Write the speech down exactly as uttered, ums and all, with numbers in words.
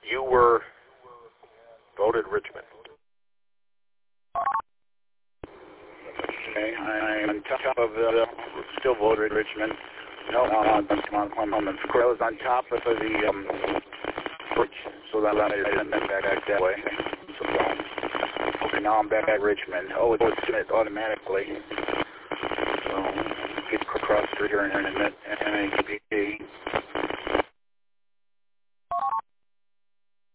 You were voted Richmond. Okay, I'm on top of the, still voted Richmond. No, no, no, come on, come on. I was on top of the, um, bridge, so that I didn't back, back that way. So, okay, now I'm back at Richmond. Oh, it's it automatically. So, get across through here and then M A P.